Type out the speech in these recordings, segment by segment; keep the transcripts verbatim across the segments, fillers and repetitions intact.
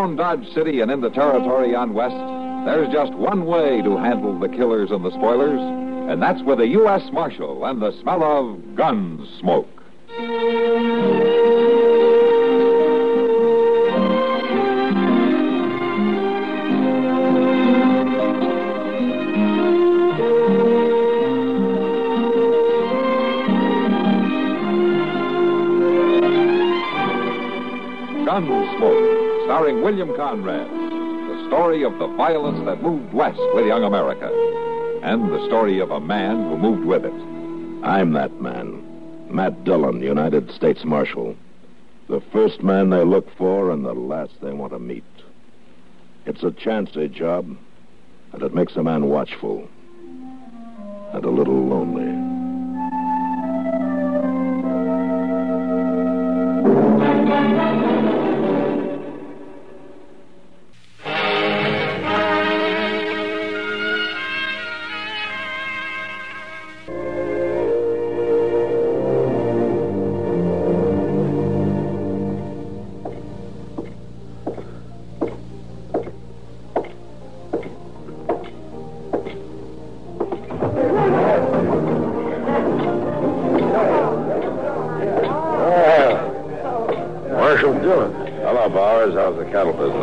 around Dodge City and in the territory on West, there's just one way to handle the killers and the spoilers, and that's with a U S Marshal and the smell of gun smoke. Gunsmoke, starring William Conrad. The story of the violence that moved west with young America. And the story of a man who moved with it. I'm that man. Matt Dillon, United States Marshal. The first man they look for and the last they want to meet. It's a chancy job, and it makes a man watchful. And a little lonely. How's the cattle business?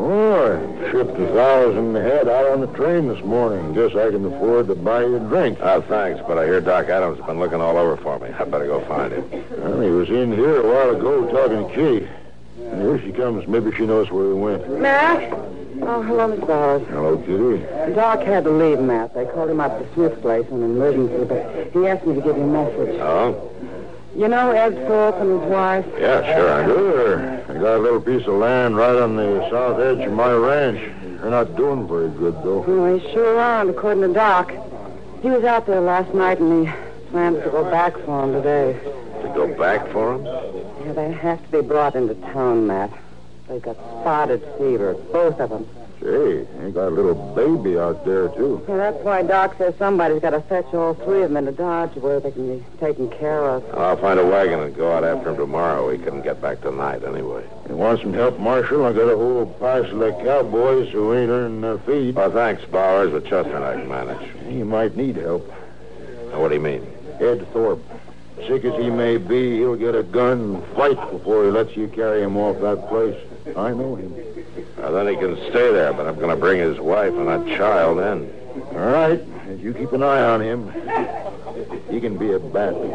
Oh, I shipped a thousand head out on the train this morning. Guess I can afford to buy you a drink. Oh, thanks, but I hear Doc Adams has been looking all over for me. I better go find him. Well, he was in here a while ago talking to Kitty. And here she comes. Maybe she knows where he went. Matt? Oh, hello, Miss Bowers. Hello, Kitty. Doc had to leave, Matt. They called him up to Smith's place on an emergency, but he asked me to give you a message. Oh? You know Ed Thorpe and his wife? Yeah, sure I do. Sure. I got a little piece of land right on the south edge of my ranch. They're not doing very good, though. Oh, they sure aren't, according to Doc. He was out there last night, and he plans to go back for him today. To go back for him? Yeah, they have to be brought into town, Matt. They've got spotted fever, both of them. Say, they got a little baby out there, too. Yeah, that's why Doc says somebody's got to fetch all three of them into Dodge where they can be taken care of. I'll find a wagon and go out after him tomorrow. He couldn't get back tonight anyway. You want some help, Marshal? I got a whole parcel of cowboys who ain't earning their feed. Well, thanks, Bowers, but Chester and I can manage. He might need help. Now, what do you mean? Ed Thorpe. Sick as he may be, he'll get a gun and fight before he lets you carry him off that place. I know him. Well, then he can stay there, but I'm going to bring his wife and that child in. All right. You keep an eye on him. He can be a badly.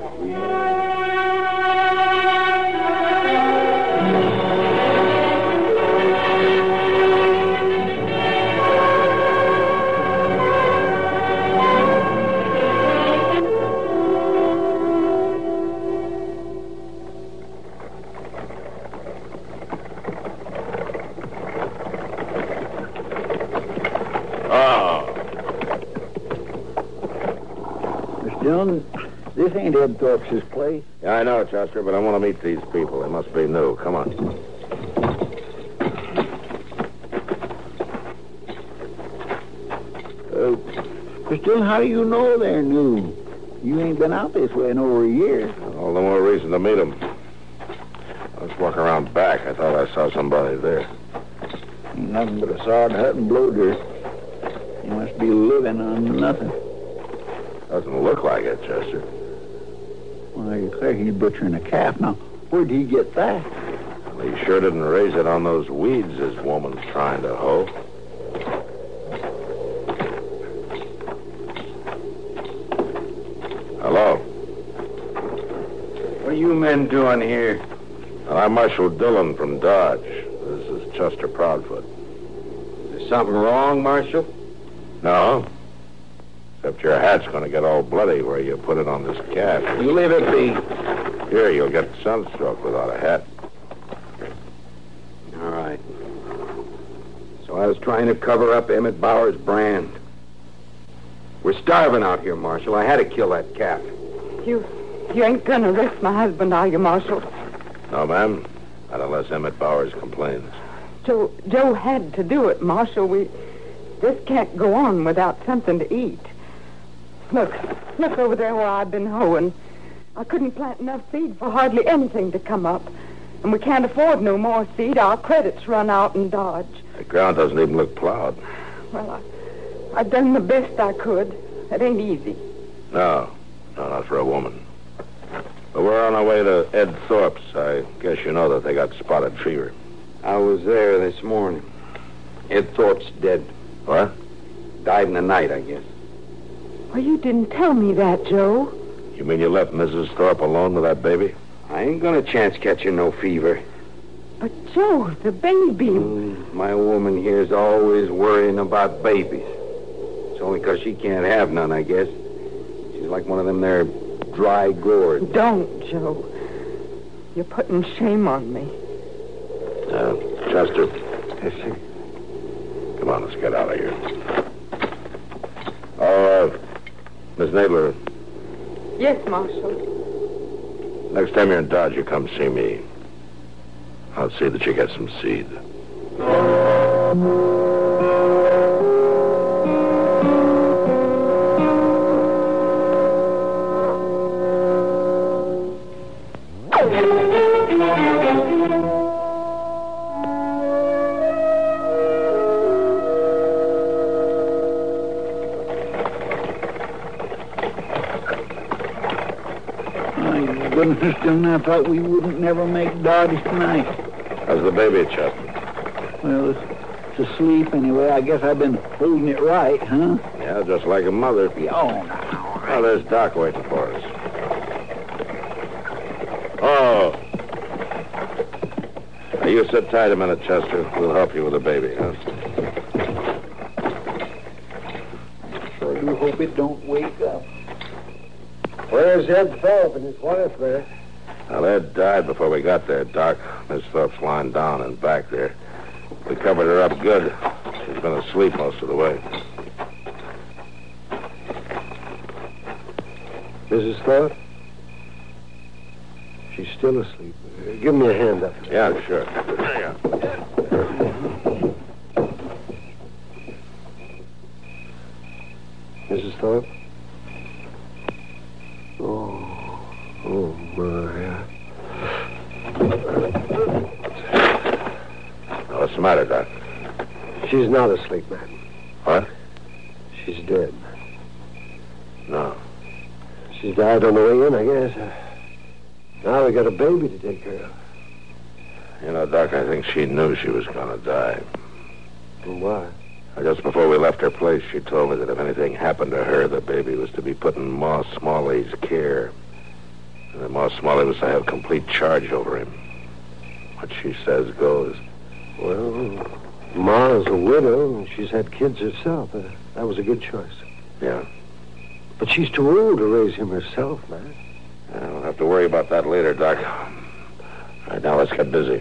This ain't Ed Thorpe's place. Yeah, I know, Chester, but I want to meet these people. They must be new. Come on. Uh, Still, how do you know they're new? You ain't been out this way in over a year. All the more reason to meet them. I was walking around back. I thought I saw somebody there. Nothing but a sod hut and blow dirt. You must be living on nothing. Doesn't look like it, Chester. Well, you say he's butchering a calf. Now, where'd he get that? Well, he sure didn't raise it on those weeds this woman's trying to hoe. Hello? What are you men doing here? Well, I'm Marshal Dillon from Dodge. This is Chester Proudfoot. Is there something wrong, Marshal? No. Except your hat's going to get all bloody where you put it on this calf. You leave it be. Here, you'll get sunstroke without a hat. All right. So I was trying to cover up Emmett Bauer's brand. We're starving out here, Marshal. I had to kill that calf. You, you ain't gonna arrest my husband, are you, Marshal? No, ma'am. Not unless Emmett Bowers complains. Joe, Joe had to do it, Marshal. We just can't go on without something to eat. Look, look over there where I've been hoeing. I couldn't plant enough seed for hardly anything to come up. And we can't afford no more seed. Our credits run out in Dodge. The ground doesn't even look plowed. Well, I, I've done the best I could. It ain't easy. No. No, not for a woman. But we're on our way to Ed Thorpe's. I guess you know that they got spotted fever. I was there this morning. Ed Thorpe's dead. What? Died in the night, I guess. Well, you didn't tell me that, Joe. You mean you left Missus Thorpe alone with that baby? I ain't gonna chance catching no fever. But, Joe, the baby... Mm, my woman here's always worrying about babies. It's only 'cause she can't have none, I guess. She's like one of them there dry gourds. Don't, Joe. You're putting shame on me. Uh, Chester. Yes, sir. Come on, let's get out of here. Oh, uh, Miss Nadler, Yes, Marshal. next time you're in Dodge, you come see me. I'll see that you get some seed. Goodness, Dillon, I thought we wouldn't never make Dodge tonight. How's the baby, Chester? Well, it's, it's asleep anyway. I guess I've been holding it right, huh? Yeah, just like a mother. Oh, now. Oh, there's Doc waiting for us. Oh. Now, you sit tight a minute, Chester. We'll help you with the baby, huh? Sure do hope it don't wake up. Where's Ed Thorpe and his wife there? Well, Ed died before we got there, Doc. Miss Thorpe's lying down and back there. We covered her up good. She's been asleep most of the way. Missus Thorpe? She's still asleep. Uh, give me a hand up. Yeah, sure. There you go. Missus Thorpe? Oh, oh, my. What's the matter, Doc? She's not asleep, man. What? She's dead. No. She's died on the way in, I guess. Uh, now we got a baby to take care of. You know, Doc, I think she knew she was going to die. And why? Just before we left her place, she told me that if anything happened to her, the baby was to be put in Ma Smalley's care. And that Ma Smalley was to have complete charge over him. What she says goes. Well, Ma's a widow, and she's had kids herself. Uh, that was a good choice. Yeah. But she's too old to raise him herself, man. Yeah, we'll have to worry about that later, Doc. All right, now let's get busy.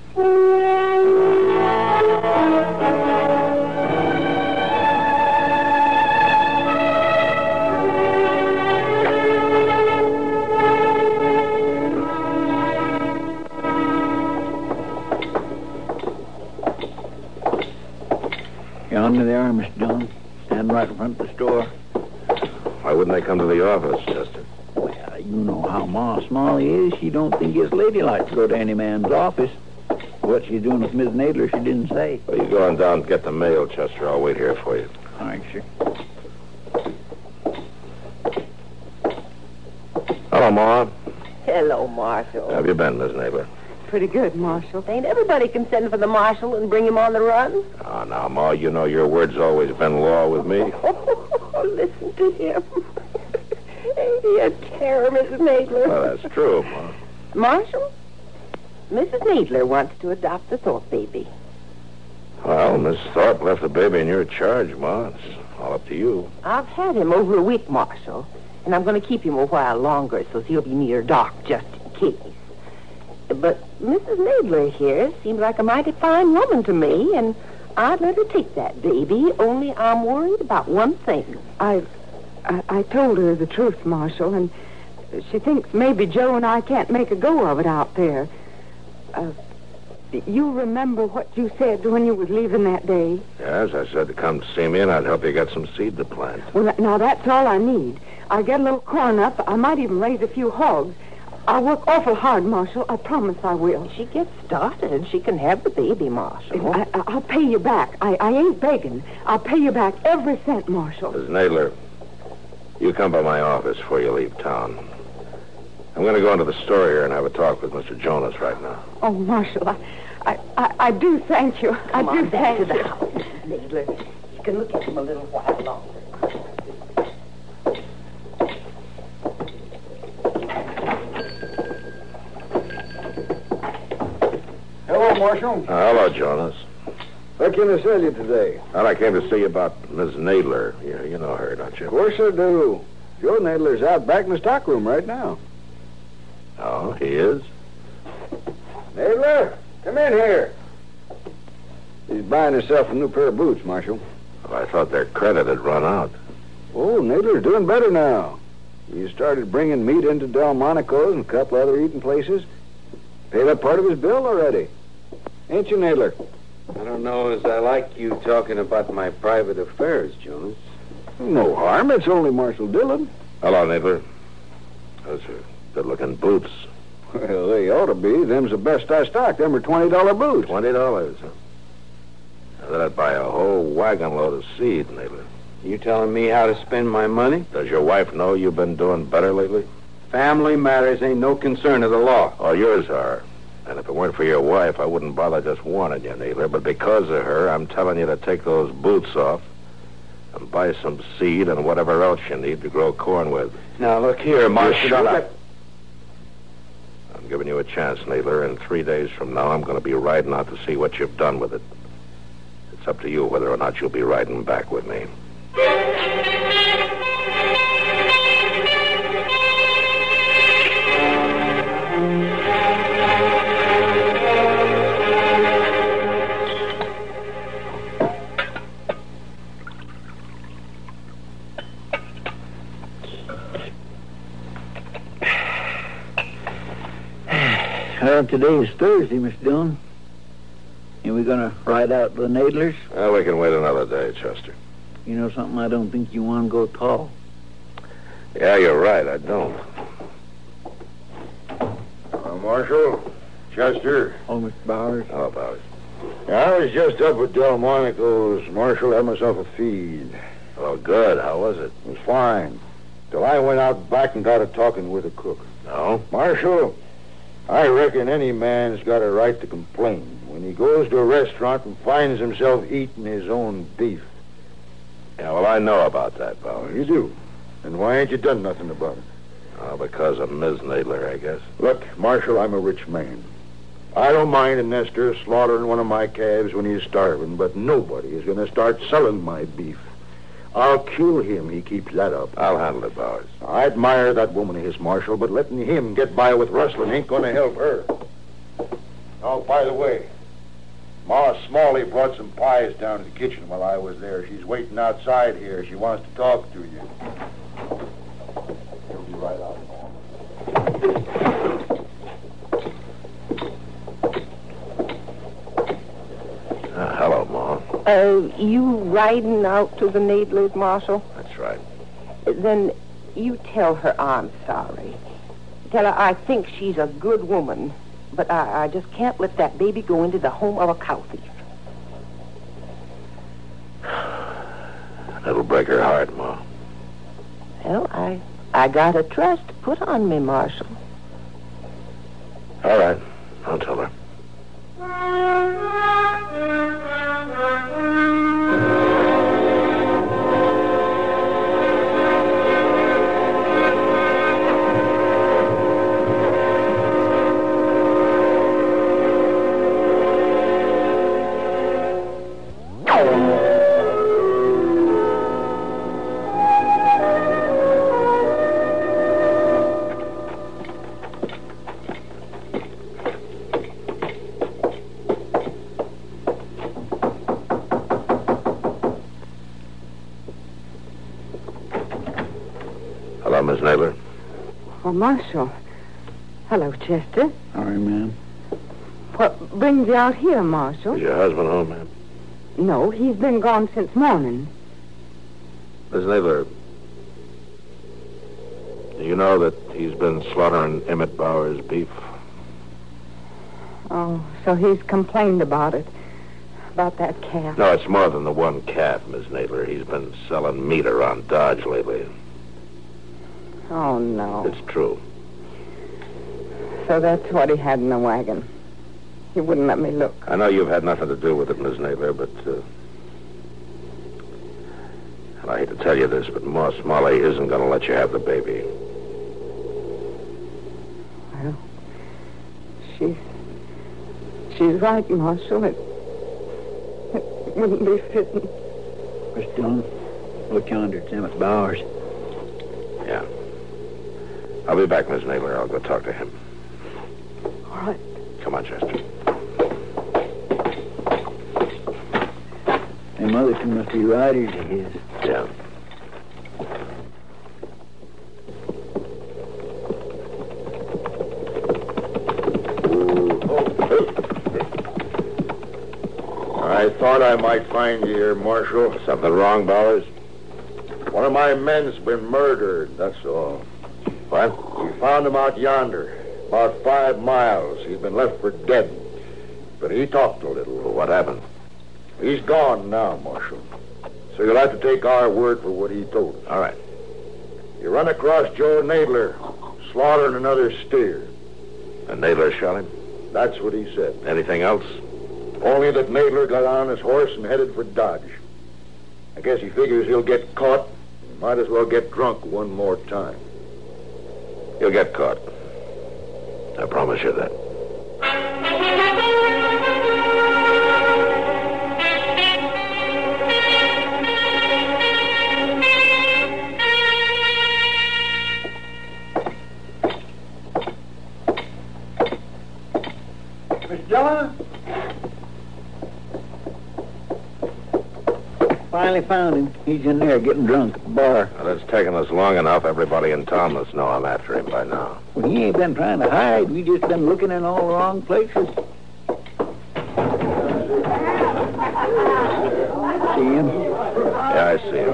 Yonder they are, Mister Dillon. Standing right in front of the store. Why wouldn't they come to the office, Chester? Well, you know how Ma Smalley is. She don't think it's ladylike to go to any man's office. What she's doing with Miss Nadler, she didn't say. Well, you go on down and get the mail, Chester. I'll wait here for you. All right, sir. Hello, Ma. Hello, Marshal. How have you been, Miss Nadler? Pretty good, Marshal. Ain't everybody can send for the marshal and bring him on the run? Oh, now, Ma, you know your word's always been law with me. Oh, listen to him. Ain't he a terror, Missus Nadler? Well, that's true, Ma. Marshal, Missus Nadler wants to adopt the Thorpe baby. Well, Miss Thorpe left the baby in your charge, Ma. It's all up to you. I've had him over a week, Marshal, and I'm going to keep him a while longer so he'll be near Doc just in case. But Missus Nadler here seems like a mighty fine woman to me, and I'd let her take that baby, only I'm worried about one thing. I, I, I told her the truth, Marshal, and she thinks maybe Joe and I can't make a go of it out there. Uh, you remember what you said when you was leaving that day? Yes, I said to come to see me, and I'd help you get some seed to plant. Well, now that's all I need. I'll get a little corn up. I might even raise a few hogs. I'll work awful hard, Marshal. I promise I will. She gets started. She can have the baby, Marshal. I, I, I'll pay you back. I, I ain't begging. I'll pay you back every cent, Marshal. Miss Nadler, you come by my office before you leave town. I'm going to go into the store here and have a talk with Mister Jonas right now. Oh, Marshal, I, I, I, I do thank you. Come I do on back thank to the you. house, Missus Nadler. You can look at him a little while longer. Hello, Marshal. Uh, hello, Jonas. What can I tell you today? Well, I came to see you about Miss Nadler. You, you know her, don't you? Of course I do. Joe Nadler's out back in the stockroom right now. Oh, he is? Nadler, come in here. He's buying himself a new pair of boots, Marshal. Well, I thought their credit had run out. Oh, Nadler's doing better now. He started bringing meat into Delmonico's and a couple other eating places. Paid up part of his bill already. Ain't you, Nadler? I don't know as I like you talking about my private affairs, Jonas. No harm. It's only Marshal Dillon. Hello, Nadler. Those are good-looking boots. Well, they ought to be. Them's the best I stock. Them are twenty dollar boots. Twenty dollars, huh? Now, that'd buy a whole wagon load of seed, Nadler. You telling me how to spend my money? Does your wife know you've been doing better lately? Family matters ain't no concern of the law. Oh, yours are. And if it weren't for your wife, I wouldn't bother just warning you, Nadler. But because of her, I'm telling you to take those boots off and buy some seed and whatever else you need to grow corn with. Now, look here, Marshal. Shut up. I'm giving you a chance, Nadler. And three days from now, I'm going to be riding out to see what you've done with it. It's up to you whether or not you'll be riding back with me. Well, today is Thursday, Mister Dillon. And we're going to ride out the Nadlers. Well, we can wait another day, Chester. You know something? I don't think you want to go tall. Yeah, you're right. I don't. Uh, Marshal, Chester. Oh, Mister Bowers. How about it? I was just up at Delmonico's, Marshal. Had myself a feed. Oh, good. How was it? It was fine. Till I went out back and got a talking with the cook. No? Marshal, I reckon any man's got a right to complain when he goes to a restaurant and finds himself eating his own beef. Yeah, well, I know about that, Bowers. You do. And why ain't you done nothing about it? Oh, because of Miz Nadler, I guess. Look, Marshal, I'm a rich man. I don't mind a nester slaughtering one of my calves when he's starving, but nobody is going to start selling my beef. I'll kill him, he keeps that up. I'll handle it, Bowers. I admire that woman of his, Marshal, but letting him get by with rustling ain't going to help her. Oh, by the way, Ma Smalley brought some pies down to the kitchen while I was there. She's waiting outside here. She wants to talk to you. She'll be right out. Uh, hello, Ma. Uh, you riding out to the Nadlers, Marshal? That's right. Then you tell her I'm sorry. Tell her I think she's a good woman, but I, I just can't let that baby go into the home of a cow thief. That'll break her heart, Ma. Well, I, I got a trust put on me, Marshal. All right. I'll tell her. Hello, Miss Nadler. Oh, Marshal. Hello, Chester. All right, ma'am. What brings you out here, Marshal? Is your husband home, ma'am? No, he's been gone since morning. Miss Nadler, Do you know that he's been slaughtering Emmett Bauer's beef? Oh, so he's complained about it. About that calf. No, it's more than the one calf, Miss Nadler. He's been selling meat around Dodge lately. Oh, no. It's true. So that's what he had in the wagon. He wouldn't let me look. I know you've had nothing to do with it, Miss Nadler, but... Uh, and I hate to tell you this, but Ma Smalley isn't going to let you have the baby. Well, she's... She's right, Marshal. It, it wouldn't be fitting. Miss Dillon, look yonder. It's Emmett Bowers. Yeah. I'll be back, Miss Nadler. I'll go talk to him. All right. Come on, Chester. Hey, Motherson must be riders of his. Yeah. I thought I might find you here, Marshal. Something wrong, Bowers? One of my men's been murdered, that's all. What? We found him out yonder, about five miles. He'd been left for dead. But he talked a little. Well, what happened? He's gone now, Marshal. So you'll have to take our word for what he told us. All right. You run across Joe Nadler, slaughtering another steer. And Nadler shot him? That's what he said. Anything else? Only that Nadler got on his horse and headed for Dodge. I guess he figures he'll get caught. Might as well get drunk one more time. You'll get caught. I promise you that. Miss Dillon? Finally found him. He's in there getting drunk at the bar. Well, it's taken us long enough. Everybody in town must know I'm after him by now. Well, he ain't been trying to hide. We just been looking in all the wrong places. See him? Yeah, I see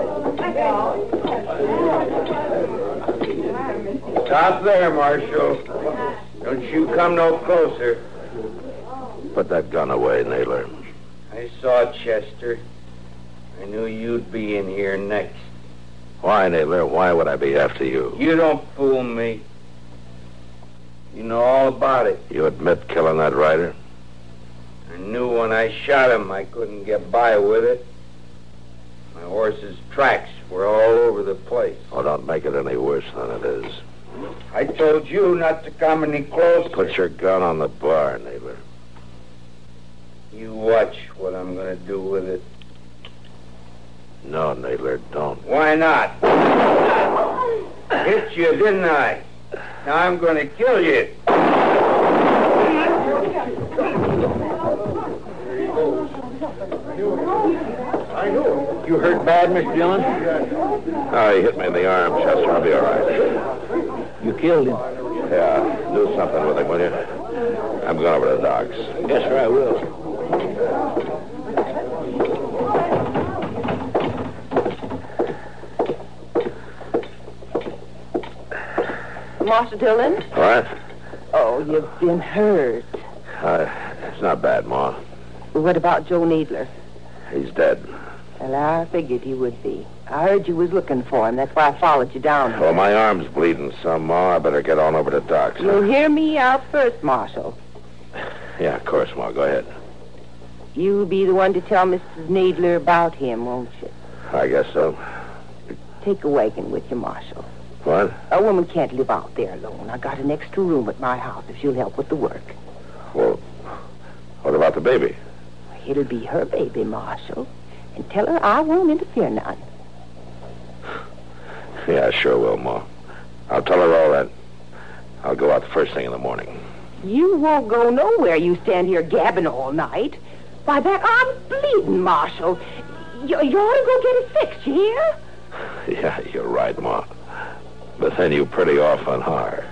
him. Stop there, Marshal. Don't you come no closer. Put that gun away, Nadler. I saw Chester. I knew you'd be in here next. Why, Nadler? Why would I be after you? You don't fool me. You know all about it. You admit killing that rider? I knew when I shot him I couldn't get by with it. My horse's tracks were all over the place. Oh, don't make it any worse than it is. I told you not to come any closer. Put your gun on the bar, Nadler. You watch what I'm going to do with it. No, Nadler, don't. Why not? Hit you, didn't I? Now I'm going to kill you. I knew him. You hurt bad, Miss Dillon? Oh, he hit me in the arm, Chester. I'll be all right. You killed him. Yeah, do something with him, will you? I'm going over to the docks. Yes, sir, I will. Marshal Dillon? What? Oh, you've been hurt. Uh, it's not bad, Ma. What about Joe Nadler? He's dead. Well, I figured he would be. I heard you was looking for him. That's why I followed you down here. Well, my arm's bleeding some, Ma. I better get on over to Doc's. You'll hear me out first, Marshal. Yeah, of course, Ma. Go ahead. You'll be the one to tell Missus Nadler about him, won't you? I guess so. Take a wagon with you, Marshal. What? A woman can't live out there alone. I got an extra room at my house if she'll help with the work. Well, what about the baby? It'll be her baby, Marshal. And tell her I won't interfere none. Yeah, I sure will, Ma. I'll tell her all that. I'll go out the first thing in the morning. You won't go nowhere. You stand here gabbing all night. Why, that arm's bleeding, Marshal. You, you ought to go get it fixed, you hear? Yeah, you're right, Ma. But then you pretty often are.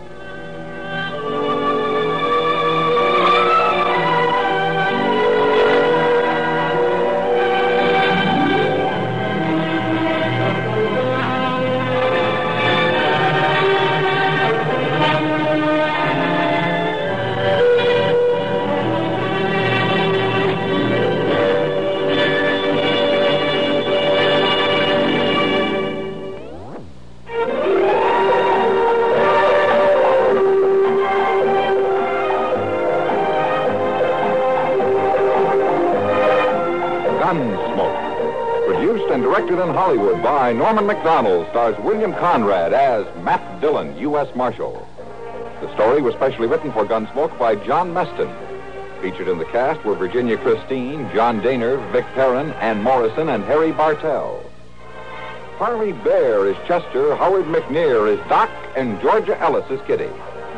and directed in Hollywood by Norman Macdonald, stars William Conrad as Matt Dillon, U S Marshal. The story was specially written for Gunsmoke by John Meston. Featured in the cast were Virginia Christine, John Daner, Vic Perrin, Ann Morrison, and Harry Bartell. Harley Bear is Chester, Howard McNear is Doc, and Georgia Ellis is Kitty.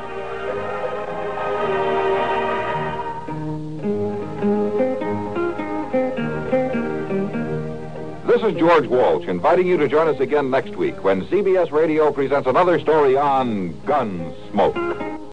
This is George Walsh inviting you to join us again next week when C B S Radio presents another story on Gunsmoke.